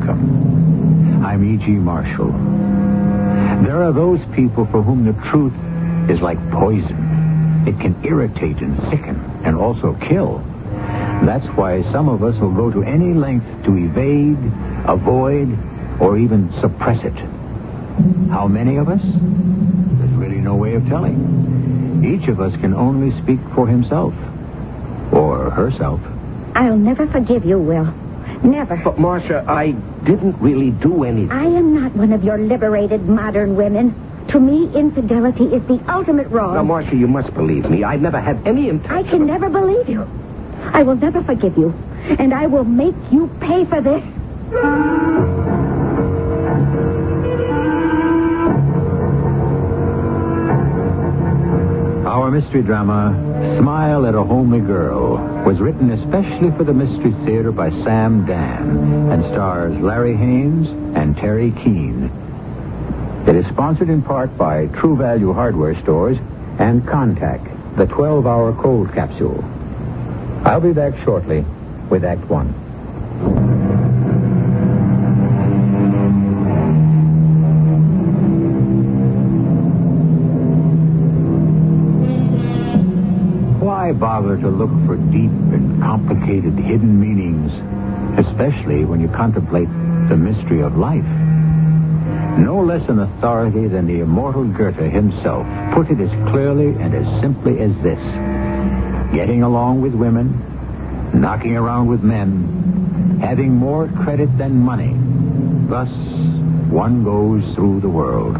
welcome. I'm E.G. Marshall. There are those people for whom the truth is like poison. It can irritate and sicken and also kill. That's why some of us will go to any length to evade, avoid, or even suppress it. How many of us? There's really no way of telling. Each of us can only speak for himself. Or herself. I'll never forgive you, Will. Never. But, Marcia, I didn't really do anything. I am not one of your liberated modern women. To me, infidelity is the ultimate wrong. Now, Marcia, you must believe me. I never had any intention. I can never believe you. I will never forgive you. And I will make you pay for this. Our mystery drama, Smile at a Homely Girl, was written especially for the Mystery Theater by Sam Dan and stars Larry Haynes and Terry Keane. It is sponsored in part by True Value Hardware Stores and Contact, the 12-hour cold capsule. I'll be back shortly with Act One. Why bother to look for deep and complicated hidden meanings, especially when you contemplate the mystery of life? No less an authority than the immortal Goethe himself put it as clearly and as simply as this: getting along with women, knocking around with men, having more credit than money. Thus, one goes through the world.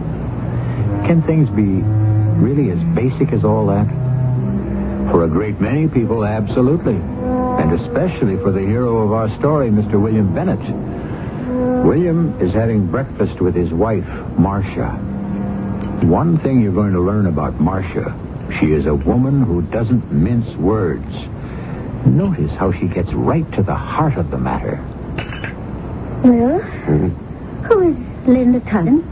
Can things be really as basic as all that? For a great many people, absolutely. And especially for the hero of our story, Mr. William Bennett. William is having breakfast with his wife, Marcia. One thing you're going to learn about Marcia: she is a woman who doesn't mince words. Notice how she gets right to the heart of the matter. Will? Who is Linda Tunnan?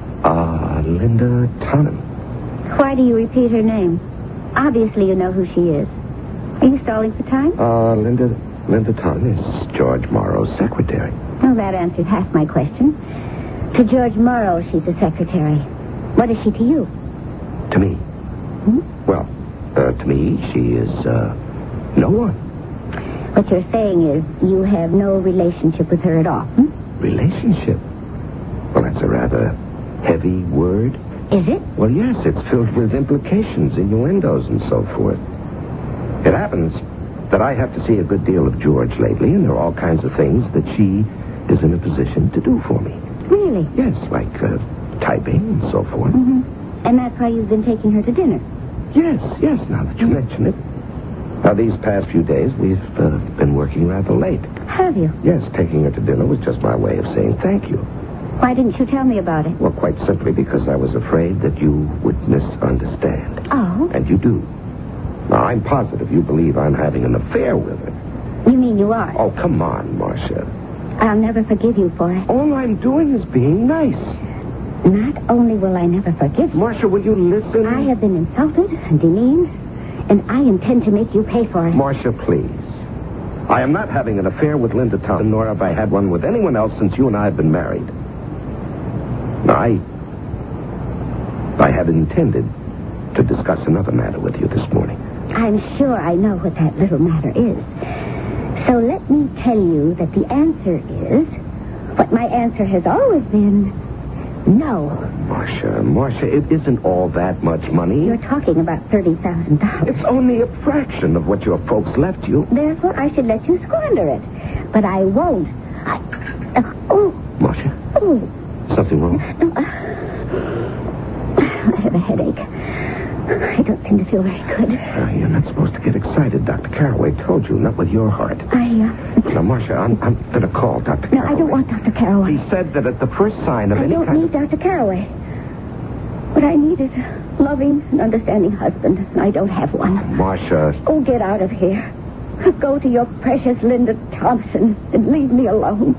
Linda Tunnan. Why do you repeat her name? Obviously you know who she is. Are you stalling for time? Linda Tunnan is George Morrow's secretary. Oh, that answers half my question. To George Morrow, she's a secretary. What is she to you? To me? Well, to me, she is, no one. What you're saying is you have no relationship with her at all, Relationship? Well, that's a rather heavy word. Is it? Well, yes, it's filled with implications, innuendos, and so forth. It happens that I have to see a good deal of George lately, and there are all kinds of things that she is in a position to do for me. Really? Yes, like typing and so forth. And that's why you've been taking her to dinner? Yes, now that you mention it. Now, these past few days, we've been working rather late. Have you? Yes, taking her to dinner was just my way of saying thank you. Why didn't you tell me about it? Well, quite simply because I was afraid that you would misunderstand. Oh? And you do. Now, I'm positive you believe I'm having an affair with her. You mean you are? Oh, come on, Marcia. I'll never forgive you for it. All I'm doing is being nice. Not only will I never forgive you, Marcia, will you listen? I have been insulted and demeaned, and I intend to make you pay for it. Marcia, please. I am not having an affair with Linda Tunnan, nor have I had one with anyone else since you and I have been married. I had intended to discuss another matter with you this morning. I'm sure I know what that little matter is. So let me tell you that the answer is what my answer has always been: no. Marcia, it isn't all that much money. You're talking about $30,000. It's only a fraction of what your folks left you. Therefore, I should let you squander it. But I won't. Marcia? Oh. Something wrong? No, I have a headache. I don't seem to feel very good. You're not supposed to get excited. Dr. Carraway told you, not with your heart. Now, Marcia, I'm going to call Dr. Carraway. No, I don't want Dr. Carraway. He said that at the first sign of I any kind don't need Dr. Carraway. What I need is a loving and understanding husband, and I don't have one. Marcia. Oh, get out of here. Go to your precious Linda Thompson and leave me alone.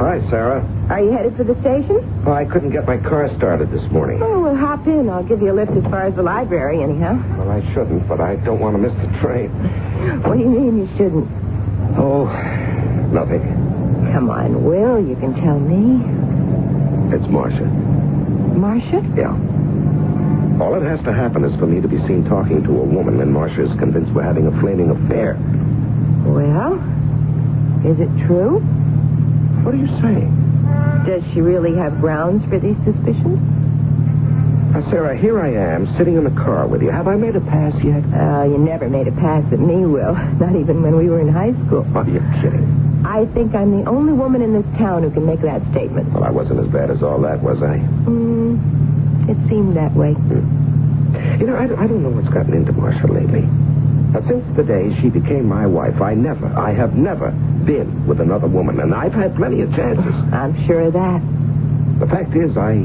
Hi, Sarah. Are you headed for the station? Oh, I couldn't get my car started this morning. Oh, well, hop in. I'll give you a lift as far as the library, anyhow. Well, I shouldn't, but I don't want to miss the train. What do you mean you shouldn't? Oh, nothing. Come on, Will. You can tell me. It's Marcia. Marcia? Yeah. All that has to happen is for me to be seen talking to a woman, and Marcia is convinced we're having a flaming affair. Well, is it true? What are you saying? Does she really have grounds for these suspicions? Now, Sarah, here I am, sitting in the car with you. Have I made a pass yet? You never made a pass at me, Will. Not even when we were in high school. Oh, you're kidding. I think I'm the only woman in this town who can make that statement. Well, I wasn't as bad as all that, was I? It seemed that way. You know, I don't know what's gotten into Marcia lately. Now, since the day she became my wife, I have never been with another woman, and I've had plenty of chances. I'm sure of that. The fact is, I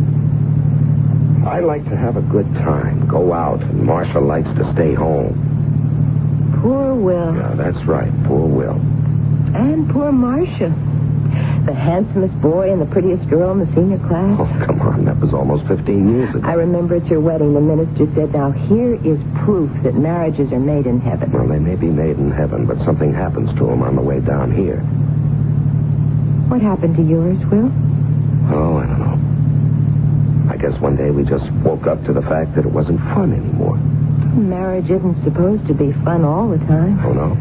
like to have a good time, go out, and Marcia likes to stay home. Poor Will. Yeah, that's right, poor Will. And poor Marcia. The handsomest boy and the prettiest girl in the senior class. Oh, come on, that was almost 15 years ago. I remember at your wedding, the minister said, now here is proof that marriages are made in heaven. Well, they may be made in heaven, but something happens to them on the way down here. What happened to yours, Will? Oh, I don't know. I guess one day we just woke up to the fact that it wasn't fun anymore. Marriage isn't supposed to be fun all the time. Oh, no?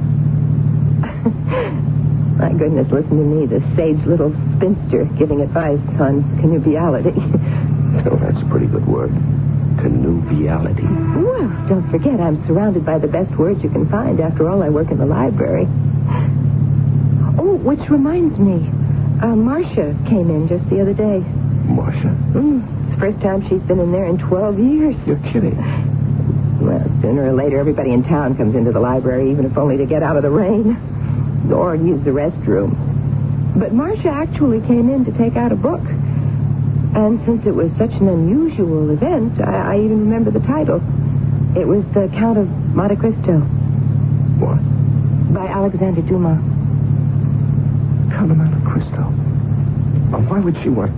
My goodness, listen to me, the sage little spinster giving advice on connubiality. Oh, that's a pretty good word. Connubiality. Well, don't forget, I'm surrounded by the best words you can find. After all, I work in the library. Oh, which reminds me, Marcia came in just the other day. Marcia? It's the first time she's been in there in 12 years. You're kidding. Well, sooner or later, everybody in town comes into the library, even if only to get out of the rain or use the restroom. But Marcia actually came in to take out a book. And since it was such an unusual event, I even remember the title. It was The Count of Monte Cristo. What? By Alexander Dumas. Count of Monte Cristo. Why would she want...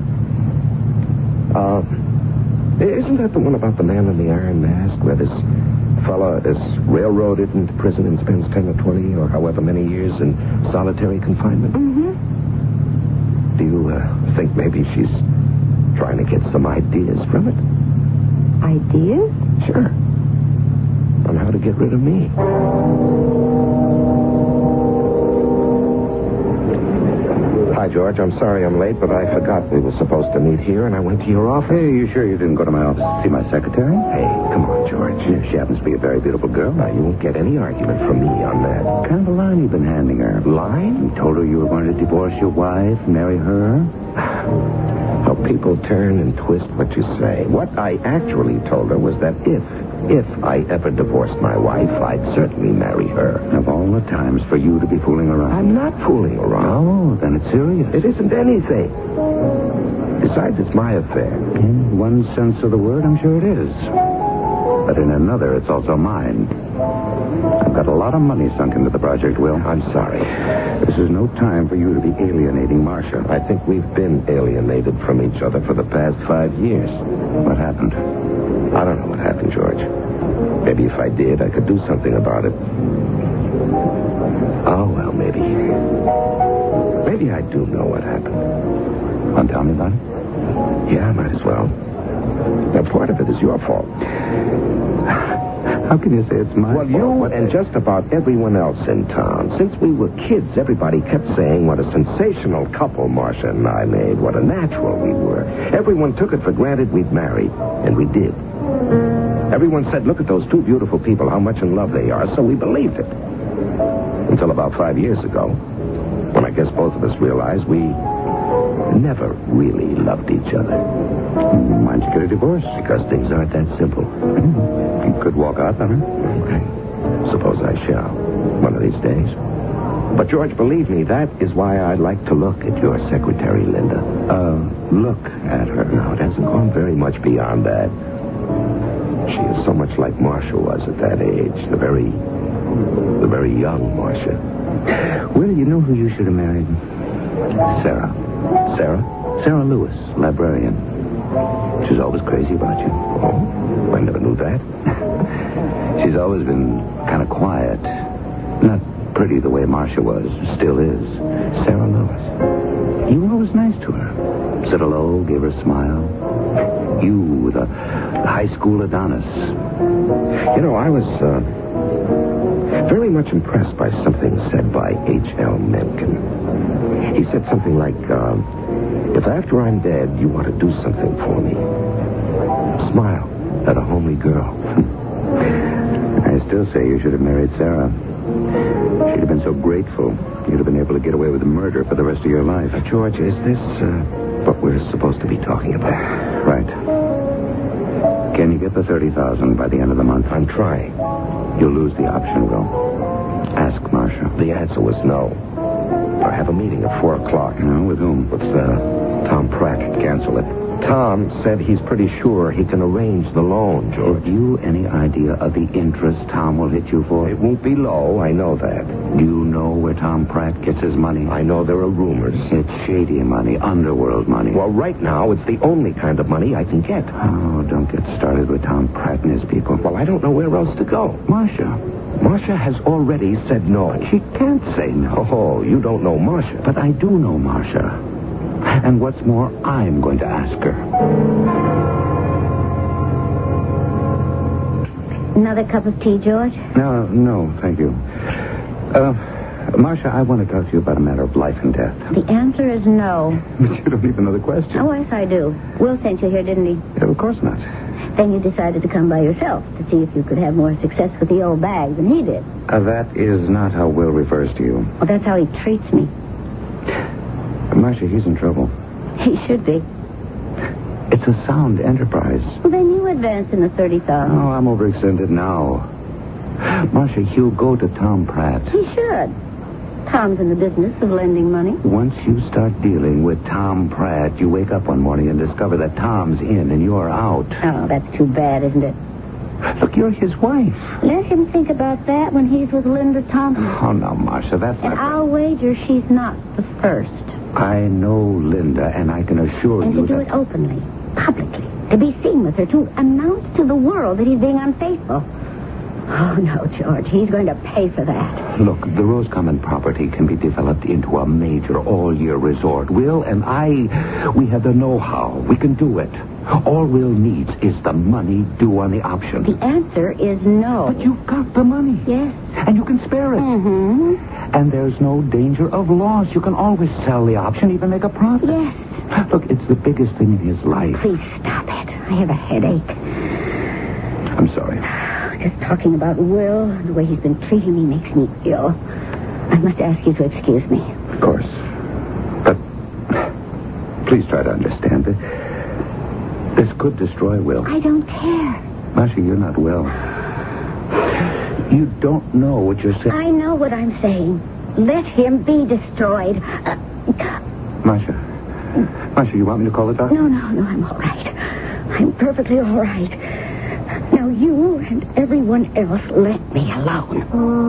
Isn't that the one about the man in the iron mask, where this fella is railroaded into prison and spends 10 or 20 or however many years in solitary confinement? Mm-hmm. Do you think maybe she's trying to get some ideas from it? Ideas? Sure. On how to get rid of me. Hi, George. I'm sorry I'm late, but I forgot we were supposed to meet here, and I went to your office. Hey, you sure you didn't go to my office to see my secretary? Hey, come on, George. She happens to be a very beautiful girl. Now, you won't get any argument from me on that. What kind of a line you've been handing her? Line? You told her you were going to divorce your wife, marry her? How people turn and twist what you say. What I actually told her was that if I ever divorced my wife, I'd certainly marry her. Of all the times for you to be fooling around. I'm not fooling around. Oh, then it's serious. It isn't anything. Besides, it's my affair. In one sense of the word, I'm sure it is. But in another, it's also mine. I've got a lot of money sunk into the project, Will. I'm sorry. This is no time for you to be alienating Marcia. I think we've been alienated from each other for the past 5 years. What happened? I don't know what happened, George. Maybe if I did, I could do something about it. Oh, well, maybe. Maybe I do know what happened. Want to tell me about it? Yeah, I might as well. Now, part of it is your fault. How can you say it's my fault? Well, you and just about everyone else in town. Since we were kids, everybody kept saying what a sensational couple Marcia and I made, what a natural we were. Everyone took it for granted we'd married, and we did. Everyone said, look at those two beautiful people, how much in love they are, so we believed it. Until about 5 years ago, when I guess both of us realized we never really loved each other. Why'd you get a divorce? Because things aren't that simple. You could walk out on her. Okay. Suppose I shall, one of these days. But, George, believe me, that is why I like to look at your secretary, Linda. Look at her. No, it hasn't gone very much beyond that. She is so much like Marcia was at that age. The very young Marcia. Well, you know who you should have married? Sarah. Sarah? Sarah Lewis, librarian. She's always crazy about you. Oh, I never knew that. She's always been kind of quiet. Not pretty the way Marcia was. Still is. Sarah Lewis. You were always nice to her. Said hello, gave her a smile. You, the high school Adonis. You know, I was very much impressed by something said by H.L. Mencken. He said something like, if after I'm dead you want to do something for me, smile at a homely girl. I still say you should have married Sarah. She'd have been so grateful. You'd have been able to get away with murder for the rest of your life. George, is this what we're supposed to be talking about? Right. Can you get the $30,000 by the end of the month? I'm trying. You'll lose the option, Will. Ask Marcia. The answer was no. I have a meeting at 4 o'clock. No, with whom? With Tom Pratt. Cancel it. Tom said he's pretty sure he can arrange the loan, George. Have you any idea of the interest Tom will hit you for? It won't be low, I know that. Do you know where Tom Pratt gets his money? I know there are rumors. It's shady money, underworld money. Well, right now, it's the only kind of money I can get. Oh, don't get started with Tom Pratt and his people. Well, I don't know where else to go. Marcia has already said no. But she can't say no. Oh, you don't know Marcia. But I do know Marcia. And what's more, I'm going to ask her. Another cup of tea, George? No, thank you. Marcia, I want to talk to you about a matter of life and death. The answer is no. But you don't leave another question. Oh, yes, I do. Will sent you here, didn't he? Yeah, of course not. Then you decided to come by yourself to see if you could have more success with the old bag than he did. That is not how Will refers to you. Well, that's how he treats me. Marcia, he's in trouble. He should be. It's a sound enterprise. Well, then you advance in the $30,000. Oh, I'm overextended now. Marcia, he'll go to Tom Pratt. He should. Tom's in the business of lending money. Once you start dealing with Tom Pratt, you wake up one morning and discover that Tom's in and you're out. Oh, that's too bad, isn't it? Look, you're his wife. Let him think about that when he's with Linda Thompson. Oh, no, Marcia, that's And not... I'll wager she's not the first. I know Linda, and I can assure And you to do that... it openly, publicly, to be seen with her, to announce to the world that he's being unfaithful. Oh, no, George, he's going to pay for that. Look, the Roscommon property can be developed into a major all-year resort. Will and I, we have the know-how. We can do it. All Will needs is the money due on the option. The answer is no. But you've got the money. Yes. And you can spare it. Mm-hmm. And there's no danger of loss. You can always sell the option, even make a profit. Yes. Look, it's the biggest thing in his life. Please stop it. I have a headache. I'm sorry. Just talking about Will, the way he's been treating me makes me ill. I must ask you to excuse me. Of course. But please try to understand that this could destroy Will. I don't care. Marcia, you're not well. You don't know what you're saying. I know what I'm saying. Let him be destroyed. Marcia, you want me to call the doctor? No, I'm all right. I'm perfectly all right. Now you and everyone else let me alone.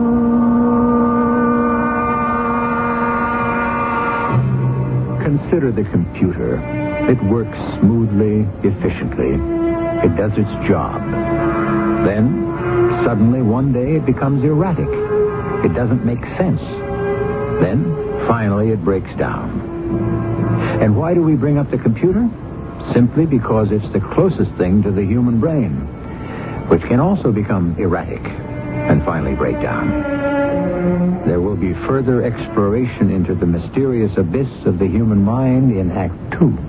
Consider the computer. It works smoothly, efficiently. It does its job. Then, suddenly one day it becomes erratic. It doesn't make sense. Then, finally it breaks down. And why do we bring up the computer? Simply because it's the closest thing to the human brain, which can also become erratic and finally break down. There will be further exploration into the mysterious abyss of the human mind in Act 2.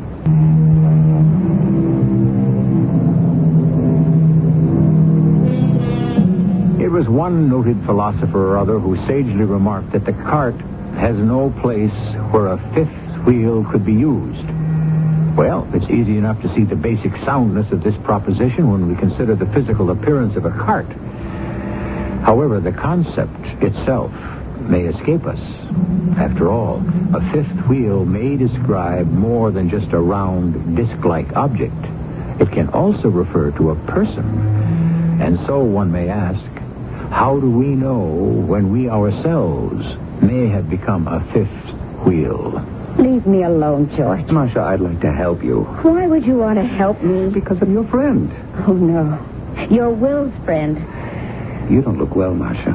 It was one noted philosopher or other who sagely remarked that the cart has no place where a fifth wheel could be used. Well, it's easy enough to see the basic soundness of this proposition when we consider the physical appearance of a cart. However, the concept itself may escape us. After all, a fifth wheel may describe more than just a round, disc-like object. It can also refer to a person. And so one may ask, how do we know when we ourselves may have become a fifth wheel? Leave me alone, George. Marcia, I'd like to help you. Why would you want to help me? Because I'm your friend. Oh, no. You're Will's friend. You don't look well, Marcia.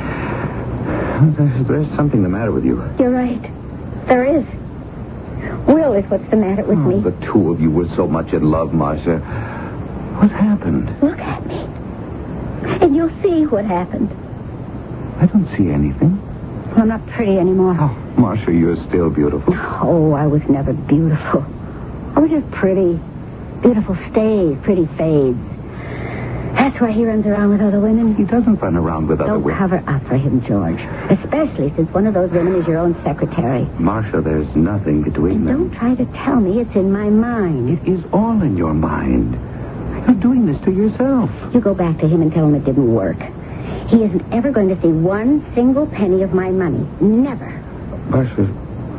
There's something the matter with you. You're right. There is. Will is what's the matter with me. The two of you were so much in love, Marcia. What happened? Look at me. And you'll see what happened. I don't see anything. I'm not pretty anymore. Oh, Marcia, you're still beautiful. Oh, I was never beautiful. I was just pretty. Beautiful stays, pretty fades. That's why he runs around with other women. He doesn't run around with other Don't women. cover up for him, George. Especially since one of those women is your own secretary. Marcia, there's nothing between And them. don't try to tell me it's in my mind. It is all in your mind. You're doing this to yourself. You go back to him and tell him it didn't work. He isn't ever going to see one single penny of my money. Never. Marcia,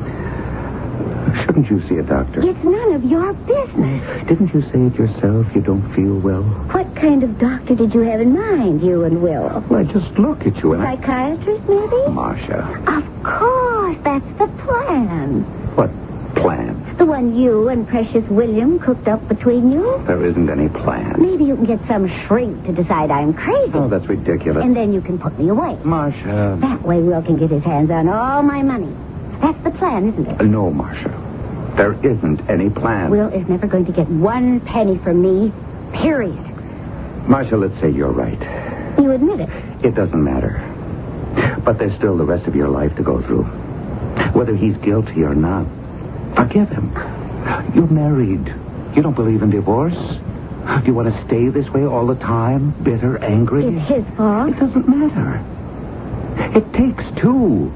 shouldn't you see a doctor? It's none of your business. Didn't you say it yourself? You don't feel well? What kind of doctor did you have in mind, you and Will? Well, I just look at you and Psychiatrist, maybe? Marcia. Of course, that's the plan. What plan? The one you and Precious William cooked up between you. There isn't any plan. Maybe you can get some shrink to decide I'm crazy. Oh, that's ridiculous. And then you can put me away. Marcia. That way Will can get his hands on all my money. That's the plan, isn't it? No, Marcia. There isn't any plan. Will is never going to get one penny from me, period. Marcia, let's say you're right. You admit it. It doesn't matter. But there's still the rest of your life to go through. Whether he's guilty or not, forgive him. You're married. You don't believe in divorce? Do you want to stay this way all the time? Bitter, angry? It's his fault. It doesn't matter. It takes two.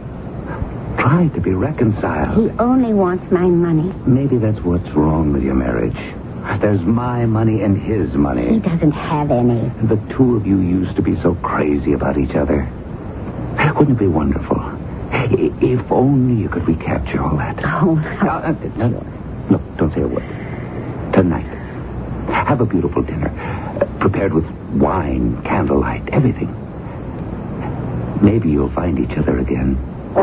Try to be reconciled. He only wants my money. Maybe that's what's wrong with your marriage. There's my money and his He money. doesn't have any. The two of you used to be so crazy about each other. Wouldn't it be wonderful? If only you could recapture all that. Oh, No, don't say a word. Tonight, have a beautiful dinner. Prepared with wine, candlelight, everything. Maybe you'll find each other again.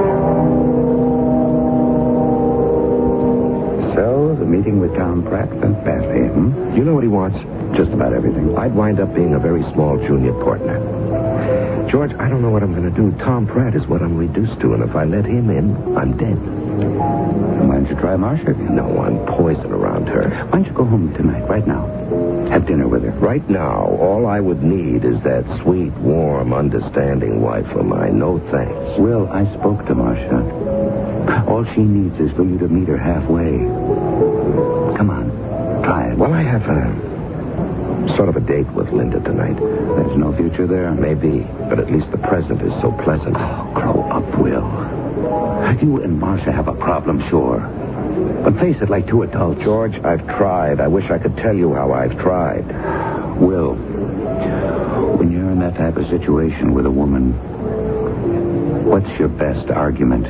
So, the meeting with Tom Pratt went badly, You know what he wants? Just about everything. I'd wind up being a very small junior partner. George, I don't know what I'm going to do. Tom Pratt is what I'm reduced to, and if I let him in, I'm dead. Why don't you try Marcia again? No, I'm poison around her. Why don't you go home tonight, right now? Have dinner with her. Right now, all I would need is that sweet, warm, understanding wife of mine. No thanks. Will, I spoke to Marcia. All she needs is for you to meet her halfway. Come on, try it. Well, I have sort of a date with Linda tonight. There's no future there. Maybe, but at least the present is so pleasant. Oh, grow up, Will. You and Marcia have a problem, sure. But face it like two adults. George, I've tried. I wish I could tell you how I've tried. Will, when you're in that type of situation with a woman, what's your best argument?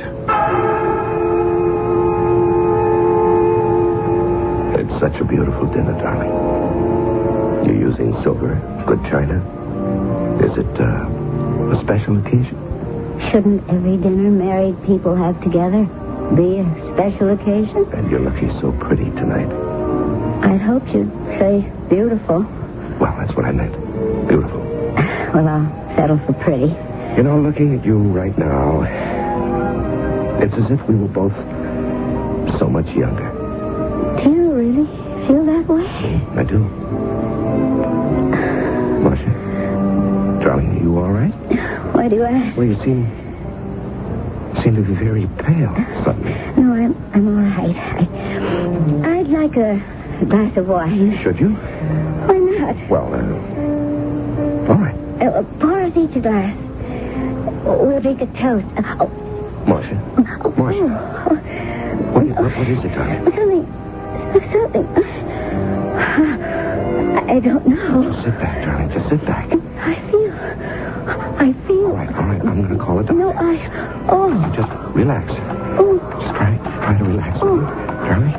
It's such a beautiful dinner, darling. You're using silver, good china. Is it a special occasion? Shouldn't every dinner married people have together be a special occasion? And you're looking so pretty tonight. I'd hoped you'd say beautiful. Well, that's what I meant. Beautiful. Well, I'll settle for pretty. You know, looking at you right now, it's as if we were both so much younger. Do you really feel that way? I do. Marcia, darling, are you all right? Why do you ask? Well, you seem to be very pale suddenly. No, I'm all right. I'd like a glass of wine. Should you? Why not? Well, all right. Pour us each a glass. We'll drink a toast. Marcia. Marcia. What is it, darling? Something. I don't know. Just sit back, darling. Just sit back. I feel. All right. I'm going to call a doctor. No, Just relax. Just try to relax. Darling?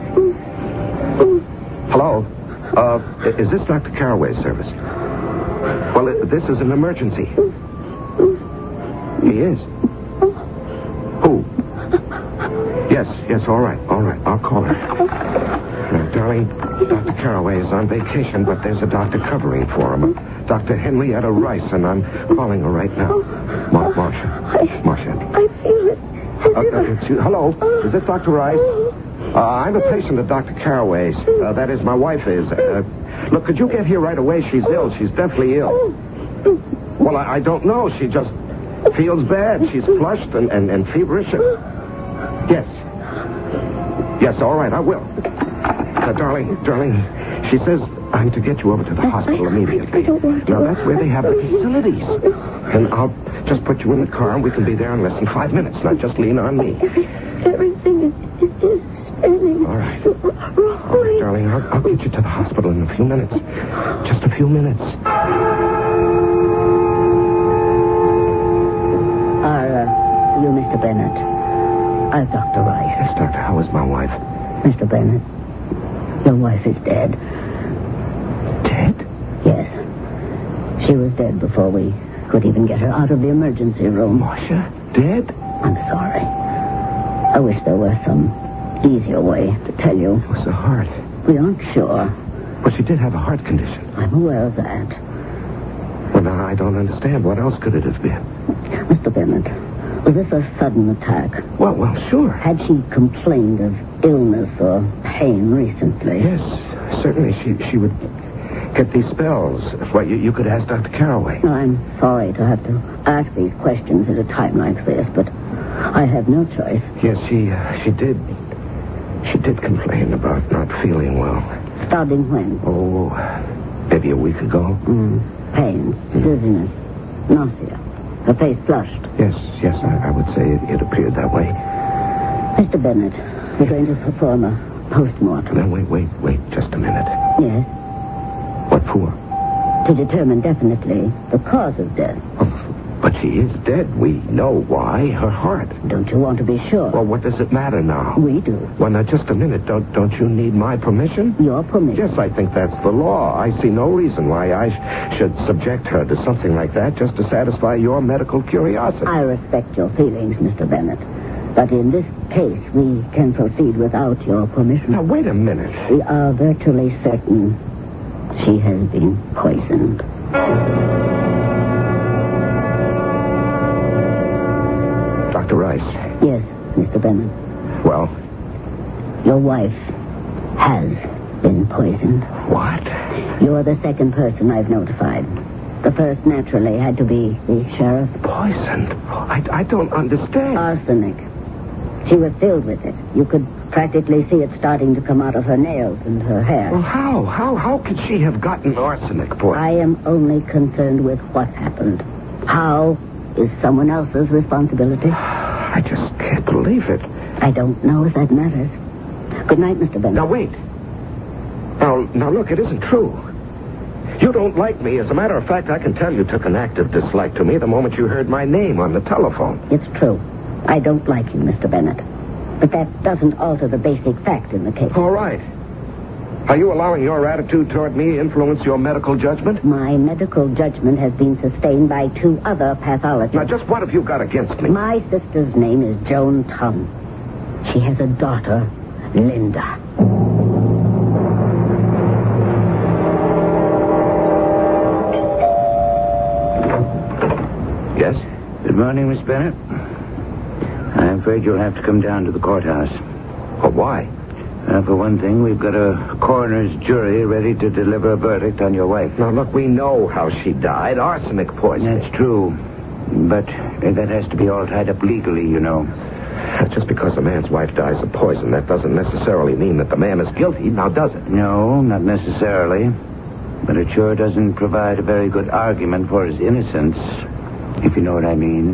Hello? Is this Dr. Carraway's service? Well, this is an emergency. He is. Who? Yes, all right. I'll call her. Darling, Dr. Caraway is on vacation, but there's a doctor covering for him. Dr. Henrietta Rice, and I'm calling her right now. Marcia. I feel it. Hello, is this Dr. Rice? I'm a patient of Dr. Caraway's. That is, my wife is. Look, could you get here right away? She's ill. She's deathly ill. Well, I don't know. She just feels bad. She's flushed and feverish. Yes, all right, I will. Darling, she says I'm to get you over to the hospital immediately. I don't want to. Now, that's where they have the facilities. And I'll just put you in the car, and we can be there in less than 5 minutes. Now, just lean on me. Everything is spinning. All right. All right, darling, I'll get you to the hospital in a few minutes. Just a few minutes. Are you Mr. Bennett? I'm Dr. Rice. Yes, Doctor, how is my wife? Mr. Bennett, your wife is dead. Dead? Yes. She was dead before we could even get her out of the emergency room. Marcia? Dead? I'm sorry. I wish there were some easier way to tell you. It was the heart. We aren't sure. Well, she did have a heart condition. I'm aware of that. Well, now, I don't understand. What else could it have been? Mr. Bennett, was this a sudden attack? Well, sure. Had she complained of illness or pain recently? Yes, certainly. She would get these spells. Well, you could ask Dr. Caraway. I'm sorry to have to ask these questions at a time like this, but I have no choice. Yes, she did. She did complain about not feeling well. Starting when? Oh, maybe a week ago. Pains, dizziness, nausea. Her face flushed. Yes, I would say it appeared that way. Mr. Bennett, we're going to perform a post-mortem. Now, wait just a minute. Yes? What for? To determine definitely the cause of death. But she is dead. We know why. Her heart. Don't you want to be sure? Well, what does it matter now? We do. Well, now, just a minute. Don't you need my permission? Your permission? Yes, I think that's the law. I see no reason why I should subject her to something like that just to satisfy your medical curiosity. I respect your feelings, Mr. Bennett. But in this case, we can proceed without your permission. Now, wait a minute. We are virtually certain she has been poisoned. Dr. Rice. Yes, Mr. Bennett. Well? Your wife has been poisoned. What? You're the second person I've notified. The first, naturally, had to be the sheriff. Poisoned? I don't understand. Arsenic. She was filled with it. You could practically see it starting to come out of her nails and her hair. Well, how could she have gotten arsenic poison? I am only concerned with what happened. How is someone else's responsibility. I just can't believe it. I don't know if that matters. Good night, Mr. Bennett. Now, wait. Now, look, it isn't true. You don't like me. As a matter of fact, I can tell you took an active dislike to me the moment you heard my name on the telephone. It's true. I don't like you, Mr. Bennett. But that doesn't alter the basic fact in the case. All right. Are you allowing your attitude toward me influence your medical judgment? My medical judgment has been sustained by 2 other pathologists. Now, just what have you got against me? My sister's name is Joan Tongue. She has a daughter, Linda. Yes? Good morning, Miss Bennett. I'm afraid you'll have to come down to the courthouse. Oh, why? For one thing, we've got a coroner's jury ready to deliver a verdict on your wife. Now, look, we know how she died. Arsenic poisoning. That's true. But that has to be all tied up legally, you know. Just because a man's wife dies of poison, that doesn't necessarily mean that the man is guilty, now does it? No, not necessarily. But it sure doesn't provide a very good argument for his innocence, if you know what I mean.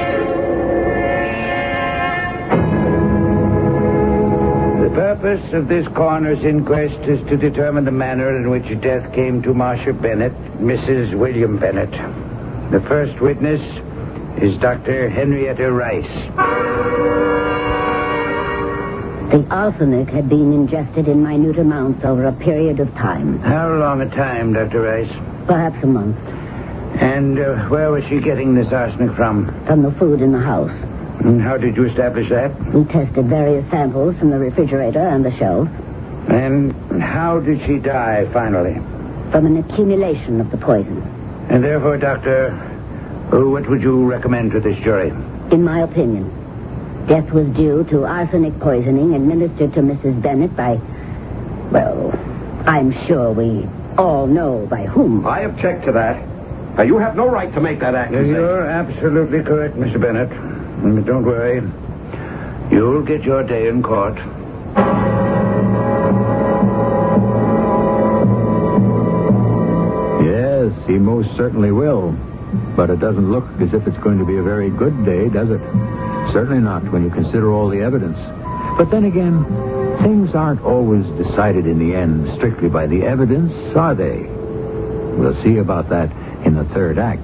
The purpose of this coroner's inquest is to determine the manner in which death came to Marcia Bennett, Mrs. William Bennett. The first witness is Dr. Henrietta Rice. The arsenic had been ingested in minute amounts over a period of time. How long a time, Dr. Rice? Perhaps a month. And where was she getting this arsenic from? From the food in the house. And how did you establish that? We tested various samples from the refrigerator and the shelf. And how did she die, finally? From an accumulation of the poison. And therefore, Doctor, what would you recommend to this jury? In my opinion, death was due to arsenic poisoning administered to Mrs. Bennett by... Well, I'm sure we all know by whom. I object to that. Now, you have no right to make that accusation. You're absolutely correct, Mr. Bennett. Don't worry. You'll get your day in court. Yes, he most certainly will. But it doesn't look as if it's going to be a very good day, does it? Certainly not when you consider all the evidence. But then again, things aren't always decided in the end strictly by the evidence, are they? We'll see about that in the third act.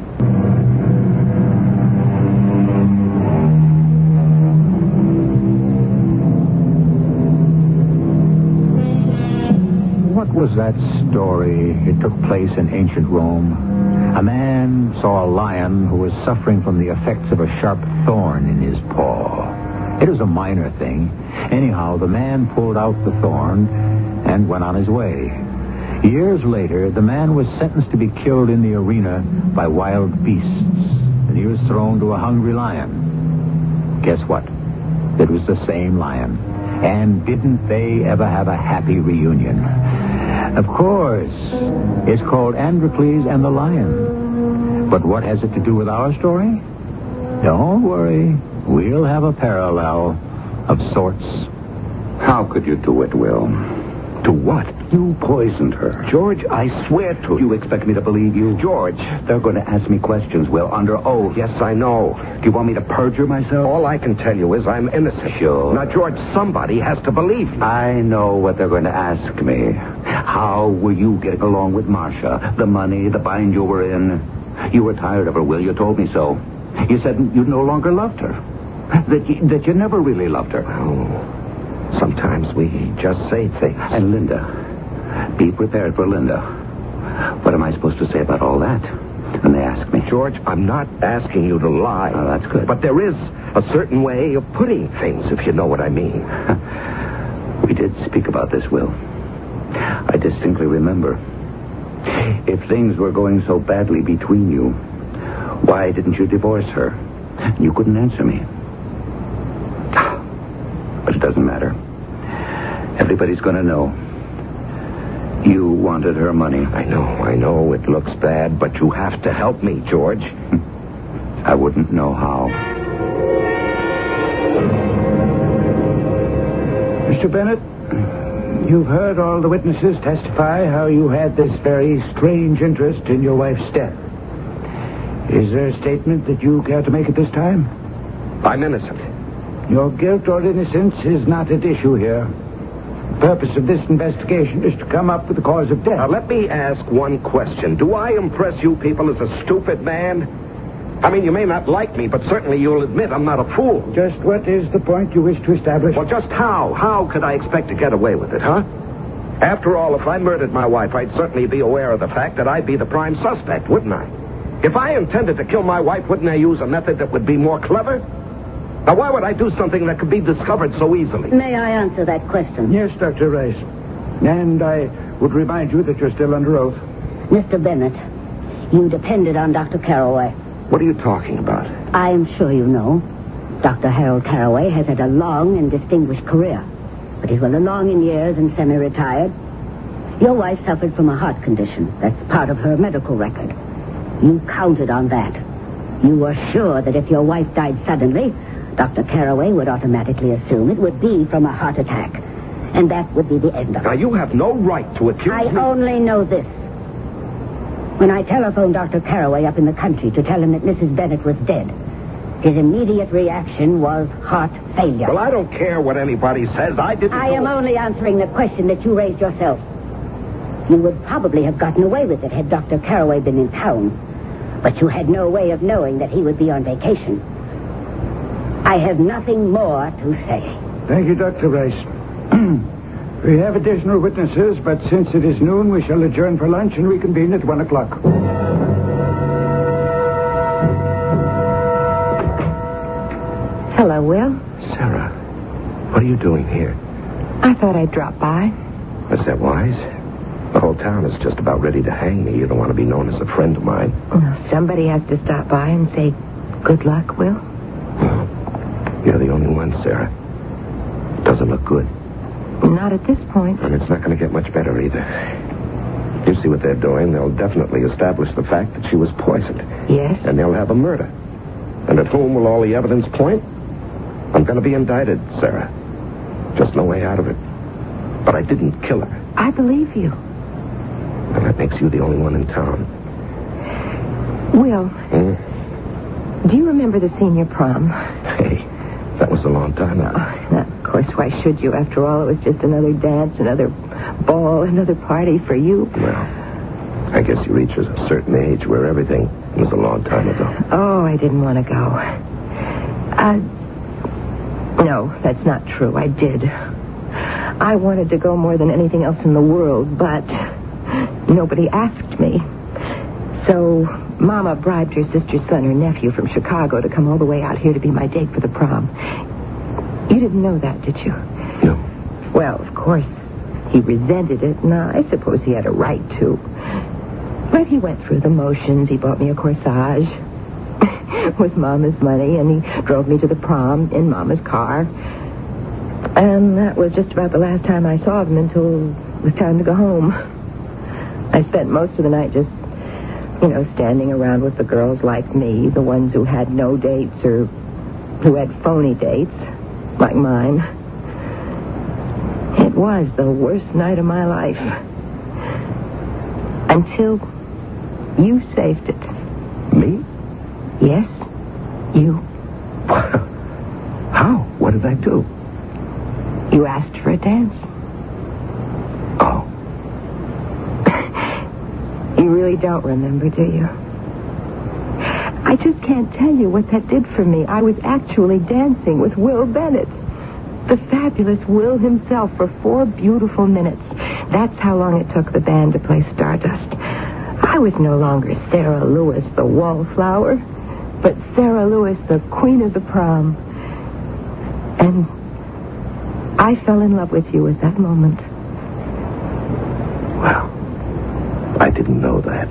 What was that story? It took place in ancient Rome. A man saw a lion who was suffering from the effects of a sharp thorn in his paw. It was a minor thing. Anyhow, the man pulled out the thorn and went on his way. Years later, the man was sentenced to be killed in the arena by wild beasts, and he was thrown to a hungry lion. Guess what? It was the same lion. And didn't they ever have a happy reunion? Of course. It's called Androcles and the Lion. But what has it to do with our story? Don't worry. We'll have a parallel of sorts. How could you do it, Will? To what? You poisoned her. George, I swear to You expect me to believe you? George. They're going to ask me questions, Will, under oath. Yes, I know. Do you want me to perjure myself? All I can tell you is I'm innocent. Sure. Now, George, somebody has to believe me. I know what they're going to ask me. How were you getting along with Marcia? The money, the bind you were in. You were tired of her, Will. You told me so. You said you no longer loved her. That you never really loved her. Oh, sometimes we just say things. And Linda. Be prepared for Linda. What am I supposed to say about all that? When they ask me. George, I'm not asking you to lie. Oh, that's good. But there is a certain way of putting things, if you know what I mean. We did speak about this, Will. I distinctly remember. If things were going so badly between you, why didn't you divorce her? You couldn't answer me. But it doesn't matter. Everybody's going to know. You wanted her money. I know. It looks bad, but you have to help me, George. I wouldn't know how. Mr. Bennett, you've heard all the witnesses testify how you had this very strange interest in your wife's death. Is there a statement that you care to make at this time? I'm innocent. Your guilt or innocence is not at issue here. The purpose of this investigation is to come up with the cause of death. Now, let me ask one question. Do I impress you people as a stupid man? I mean, you may not like me, but certainly you'll admit I'm not a fool. Just what is the point you wish to establish? Well, just how? How could I expect to get away with it, huh? After all, if I murdered my wife, I'd certainly be aware of the fact that I'd be the prime suspect, wouldn't I? If I intended to kill my wife, wouldn't I use a method that would be more clever? Now, why would I do something that could be discovered so easily? May I answer that question? Yes, Dr. Rice. And I would remind you that you're still under oath. Mr. Bennett, you depended on Dr. Carraway. What are you talking about? I am sure you know. Dr. Harold Carraway has had a long and distinguished career, but he's well along in years and semi-retired. Your wife suffered from a heart condition. That's part of her medical record. You counted on that. You were sure that if your wife died suddenly, Dr. Carraway would automatically assume it would be from a heart attack. And that would be the end of it. Now, you have no right to accuse me. I only know this. When I telephoned Dr. Carraway up in the country to tell him that Mrs. Bennett was dead, his immediate reaction was heart failure. Well, I don't care what anybody says. I am only answering the question that you raised yourself. You would probably have gotten away with it had Dr. Carraway been in town. But you had no way of knowing that he would be on vacation. I have nothing more to say. Thank you, Dr. Rice. We have additional witnesses, but since it is noon, we shall adjourn for lunch and reconvene at 1 o'clock. Will. Sarah, what are you doing here? I thought I'd drop by. Is that wise? The whole town is just about ready to hang me. You don't want to be known as a friend of mine. Well, somebody has to stop by and say good luck, Will. You're the only one, Sarah. It doesn't look good. Not at this point. And it's not going to get much better either. You see what they're doing? They'll definitely establish the fact that she was poisoned. Yes? And they'll have a murder. And at whom will all the evidence point? I'm going to be indicted, Sarah. Just no way out of it. But I didn't kill her. I believe you. And that makes you the only one in town. Will, do you remember the senior prom? Hey, that was a long time ago. Now, of course, why should you? After all, it was just another dance, another ball, another party for you. Well, I guess you reach a certain age where everything was a long time ago. Oh, I didn't want to go. No, that's not true. I did. I wanted to go more than anything else in the world, but nobody asked me. So Mama bribed her sister's son, her nephew from Chicago, to come all the way out here to be my date for the prom. You didn't know that, did you? No. Well, of course, he resented it, and I suppose he had a right to. But he went through the motions. He bought me a corsage with Mama's money, and he drove me to the prom in Mama's car. And that was just about the last time I saw him until it was time to go home. I spent most of the night just, standing around with the girls like me, the ones who had no dates or who had phony dates, like mine. It was the worst night of my life. Until you saved it. Me? Yes, you. How? What did I do? You asked for a dance. Oh. You really don't remember, do you? I just can't tell you what that did for me. I was actually dancing with Will Bennett. The fabulous Will himself for 4 beautiful minutes. That's how long it took the band to play Stardust. I was no longer Sarah Lewis, the wallflower, but Sarah Lewis, the queen of the prom. And I fell in love with you at that moment. Well, I didn't know that.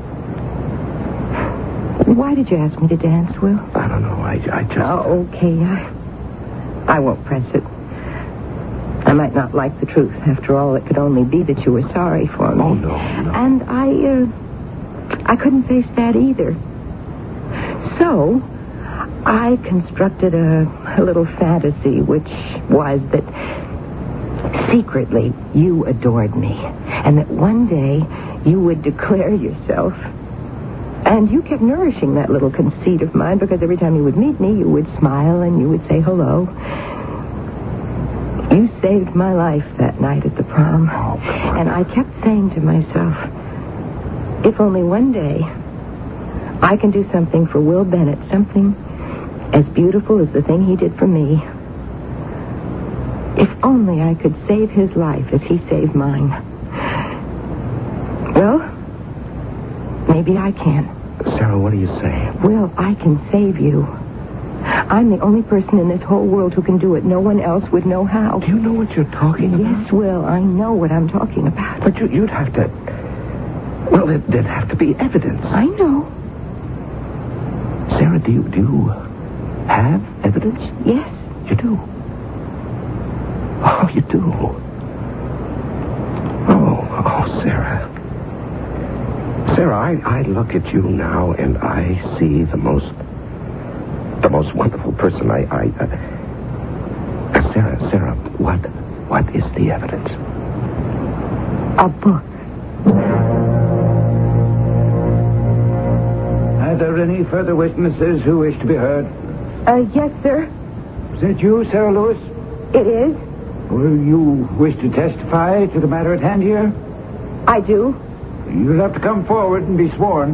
Why did you ask me to dance, Will? I don't know. I just... Oh, okay. I won't press it. I might not like the truth. After all, it could only be that you were sorry for me. Oh, no. And I couldn't face that either. So, I constructed a little fantasy, which was that secretly you adored me, and that one day you would declare yourself. And you kept nourishing that little conceit of mine, because every time you would meet me, you would smile and you would say hello. You saved my life that night at the prom. Oh, and I kept saying to myself, if only one day I can do something for Will Bennett, something as beautiful as the thing he did for me. If only I could save his life as he saved mine. Well, maybe I can. Sarah, what are you saying? Well, I can save you. I'm the only person in this whole world who can do it. No one else would know how. Do you know what you're talking about? Yes, Will, I know what I'm talking about. But you'd have to... Well, there'd have to be evidence. I know. Sarah, do you have evidence? Yes. You do? Oh, you do? Oh, Sarah. Sarah, I look at you now and I see the most wonderful person Sarah, what is the evidence? A book. Are there any further witnesses who wish to be heard? Yes, sir. Is that you, Sarah Lewis? It is. Will you wish to testify to the matter at hand here? I do. You'll have to come forward and be sworn.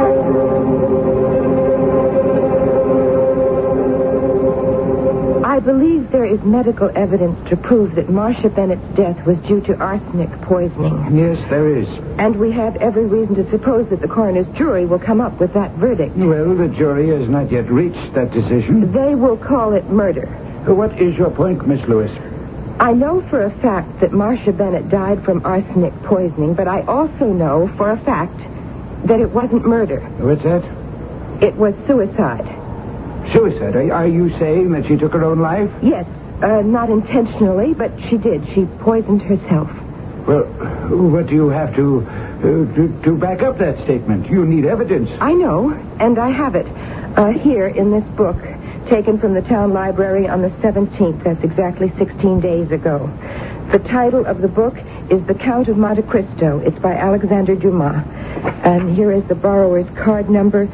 I believe there is medical evidence to prove that Marcia Bennett's death was due to arsenic poisoning. Yes, there is. And we have every reason to suppose that the coroner's jury will come up with that verdict. Well, the jury has not yet reached that decision. They will call it murder. What is your point, Miss Lewis? I know for a fact that Marcia Bennett died from arsenic poisoning, but I also know for a fact that it wasn't murder. What's that? It was suicide. Suicide? Are you saying that she took her own life? Yes, not intentionally, but she did. She poisoned herself. Well, what do you have to back up that statement? You need evidence. I know, and I have it here in this book, taken from the town library on the 17th. That's exactly 16 days ago. The title of the book is The Count of Monte Cristo. It's by Alexander Dumas. And here is the borrower's card number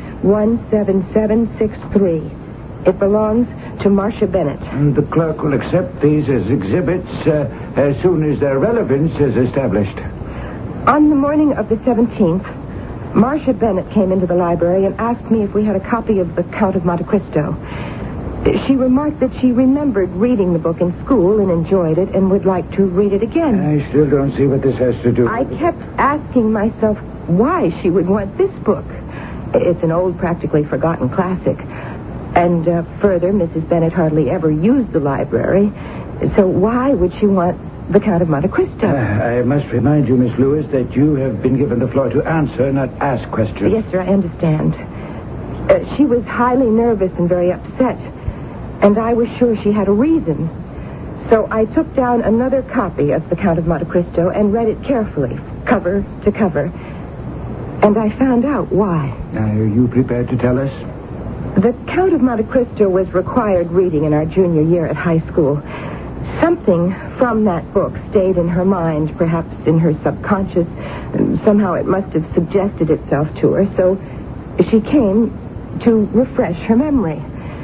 17763. It belongs to Marcia Bennett. And the clerk will accept these as exhibits as soon as their relevance is established. On the morning of the 17th, Marcia Bennett came into the library and asked me if we had a copy of The Count of Monte Cristo. She remarked that she remembered reading the book in school and enjoyed it and would like to read it again. I still don't see what this has to do. I kept asking myself why she would want this book. It's an old, practically forgotten classic. And further, Mrs. Bennett hardly ever used the library. So why would she want The Count of Monte Cristo? I must remind you, Miss Lewis, that you have been given the floor to answer, not ask questions. Yes, sir, I understand. She was highly nervous and very upset. And I was sure she had a reason. So I took down another copy of The Count of Monte Cristo and read it carefully, cover to cover. And I found out why. Are you prepared to tell us? The Count of Monte Cristo was required reading in our junior year at high school. Something from that book stayed in her mind, perhaps in her subconscious. Somehow it must have suggested itself to her, so she came to refresh her memory.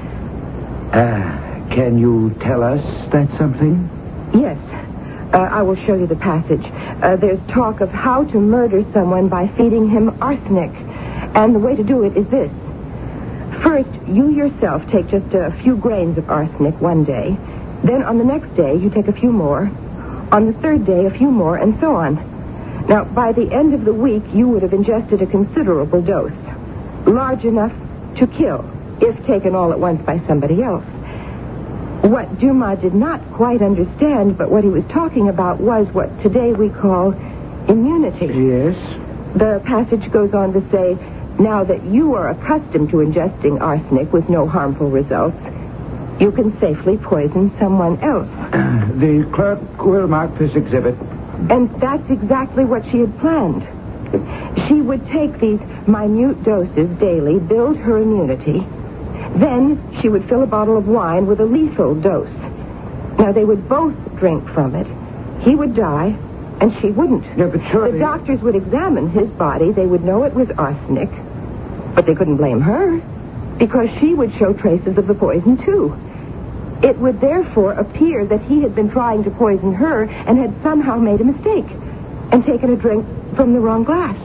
Can you tell us that something? Yes. I will show you the passage. There's talk of how to murder someone by feeding him arsenic. And the way to do it is this. First, you yourself take just a few grains of arsenic one day. Then on the next day, you take a few more. On the third day, a few more, and so on. Now, by the end of the week, you would have ingested a considerable dose. Large enough to kill, if taken all at once by somebody else. What Dumas did not quite understand, but what he was talking about was what today we call immunity. Yes. The passage goes on to say, now that you are accustomed to ingesting arsenic with no harmful results, you can safely poison someone else. The clerk will mark this exhibit. And that's exactly what she had planned. She would take these minute doses daily, build her immunity. Then she would fill a bottle of wine with a lethal dose. Now, they would both drink from it. He would die, and she wouldn't. Yeah, but surely... The doctors would examine his body. They would know it was arsenic. But they couldn't blame her, because she would show traces of the poison, too. It would therefore appear that he had been trying to poison her and had somehow made a mistake and taken a drink from the wrong glass.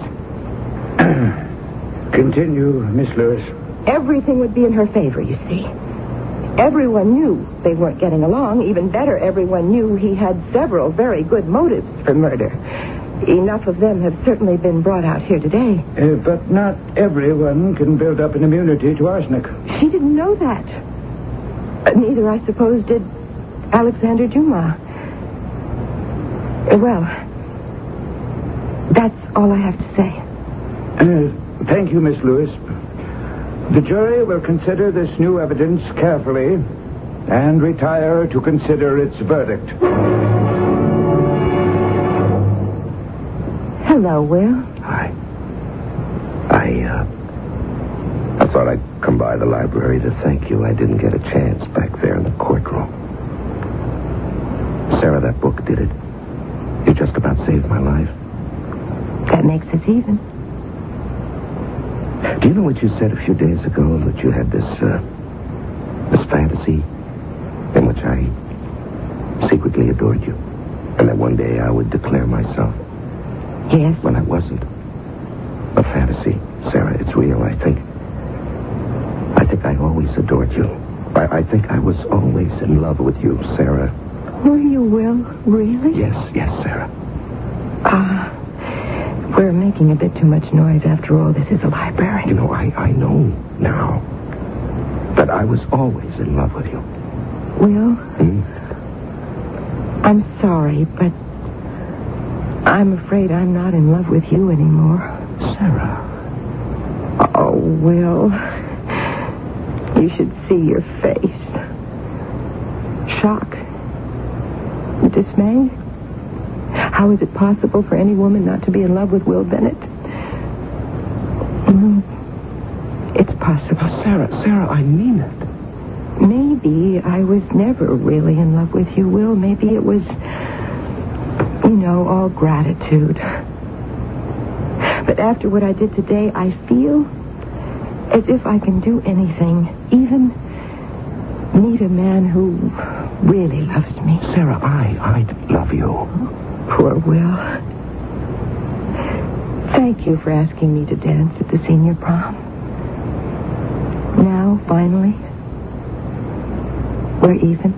Continue, Miss Lewis. Everything would be in her favor, you see. Everyone knew they weren't getting along. Even better, everyone knew he had several very good motives for murder. Enough of them have certainly been brought out here today. But not everyone can build up an immunity to arsenic. She didn't know that. Neither, I suppose, did Alexander Dumas. Well, that's all I have to say. Thank you, Miss Lewis. The jury will consider this new evidence carefully and retire to consider its verdict. Hello, Will. Hi. I thought I'd come by the library to thank you. I didn't get a chance back there in the courtroom. Sarah, that book did it. You just about saved my life. That makes us even. Do you know what you said a few days ago? That you had this fantasy in which I secretly adored you. And that one day I would declare myself. Yes? When I wasn't. A fantasy, Sarah. It's real, I think. I think I always adored you. I think I was always in love with you, Sarah. Were you, Will? Really? Yes, Sarah. We're making a bit too much noise. After all, this is a library. You know, I know now that I was always in love with you. Will? I'm sorry, but I'm afraid I'm not in love with you anymore. Sarah. Oh, Will. You should see your face. Shock. Dismay. How is it possible for any woman not to be in love with Will Bennett? It's possible. Sarah, I mean it. Maybe I was never really in love with you, Will. Maybe it was, all gratitude. But after what I did today, I feel as if I can do anything, even meet a man who really loves me. Sarah, I love you. Poor Will. Thank you for asking me to dance at the senior prom. Now, finally, we're even.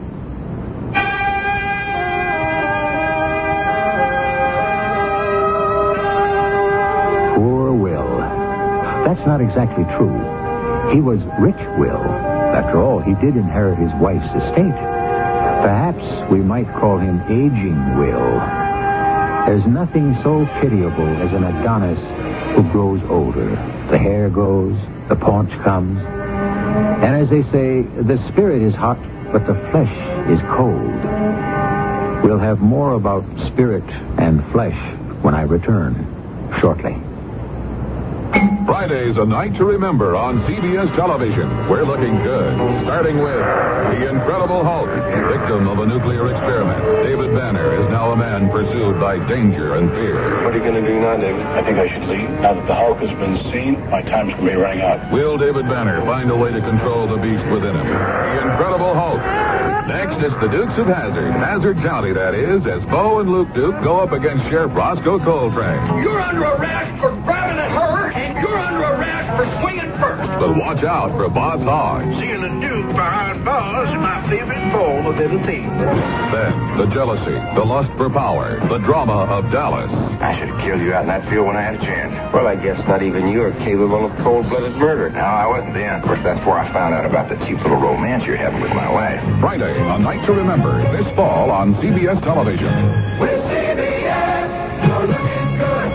Poor Will. That's not exactly true. He was rich Will. After all, he did inherit his wife's estate. Perhaps we might call him aging Will. There's nothing so pitiable as an Adonis who grows older. The hair goes, the paunch comes. And as they say, the spirit is hot, but the flesh is cold. We'll have more about spirit and flesh when I return shortly. Friday's A Night to Remember on CBS television. We're looking good. Starting with The Incredible Hulk, victim of a nuclear experiment. David Banner is now a man pursued by danger and fear. What are you going to do now, David? I think I should leave. Now that the Hulk has been seen, my time's going to be running out. Will David Banner find a way to control the beast within him? The Incredible Hulk. Next, it's the Dukes of Hazzard. Hazzard County, that is, as Bo and Luke Duke go up against Sheriff Roscoe Coltrane. You're under arrest for grabbing at her, and you're under arrest for swinging first. But watch out for Boss Hogg. Seeing the Duke behind bars is my favorite form of entertainment. Then, the jealousy, the lust for power, the drama of Dallas. I should have killed you out in that field when I had a chance. Well, I guess not even you are capable of cold-blooded murder. No, I wasn't then. Of course, that's where I found out about the cute little romance you're having with my wife. Friday, A Night to Remember, this fall on CBS television. With CBS, you're looking good.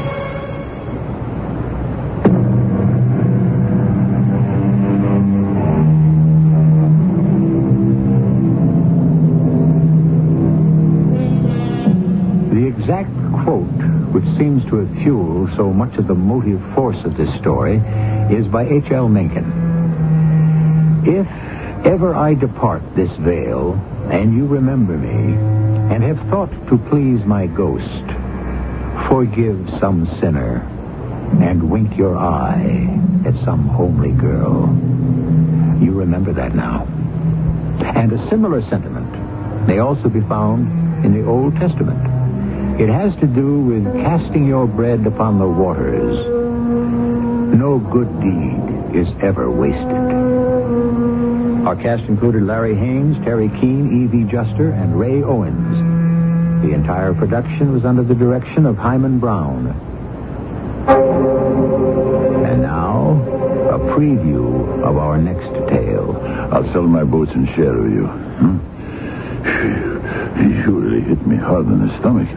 The exact quote which seems to have fueled so much of the motive force of this story is by H.L. Mencken. If ever I depart this vale, and you remember me, and have thought to please my ghost, forgive some sinner, and wink your eye at some homely girl. You remember that now. And a similar sentiment may also be found in the Old Testament. It has to do with casting your bread upon the waters. No good deed is ever wasted. Our cast included Larry Haynes, Terry Keane, Evie Juster, and Ray Owens. The entire production was under the direction of Hyman Brown. And now, a preview of our next tale. I'll sell my boats and share with you. You really hit me hard in the stomach.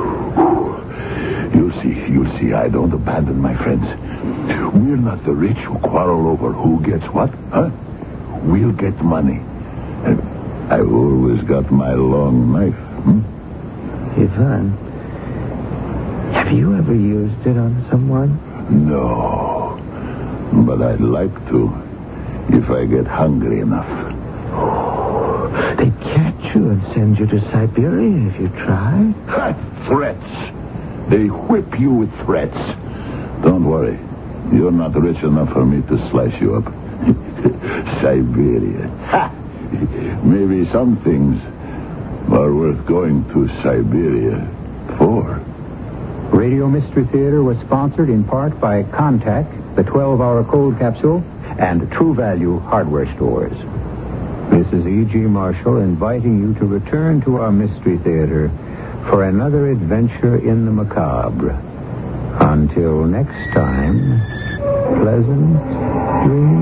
You'll see, I don't abandon my friends. We're not the rich who quarrel over who gets what, huh? We'll get money. I've always got my long knife. Ivan, have you ever used it on someone? No, but I'd like to if I get hungry enough. They'd catch you and send you to Siberia if you tried. Threats. They whip you with threats. Don't worry. You're not rich enough for me to slice you up. Siberia. Ha! Maybe some things are worth going to Siberia for. Radio Mystery Theater was sponsored in part by Contact, the 12-hour cold capsule, and True Value hardware stores. This is E.G. Marshall inviting you to return to our Mystery Theater for another adventure in the macabre. Until next time, pleasant dreams.